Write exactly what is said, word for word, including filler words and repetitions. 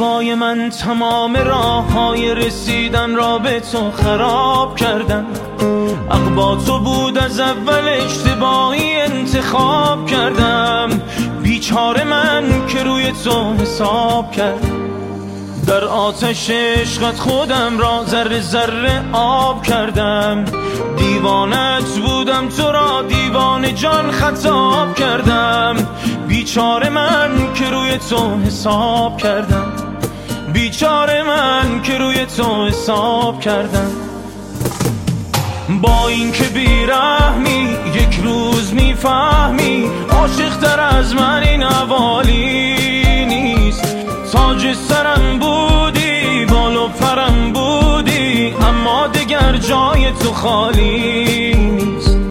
زیبای من تمام راه های رسیدن را به تو خراب کردم. حق با تو بود از اول، اشتباهی انتخاب کردم. بیچاره من که روی تو حساب کردم. در آتش عشقت خودم را ذره ذره آب کردم. دیوانت بودم، تو را دیوانه جان خطاب کردم. بیچاره من که روی تو حساب کردم. بیچاره من که روی تو حساب کردم. با این که بیرحمی یک روز میفهمی، عاشق تر از من این حوالی نیست. تاج سرم بودی، بال و پرم بودی، اما دگر جای تو خالی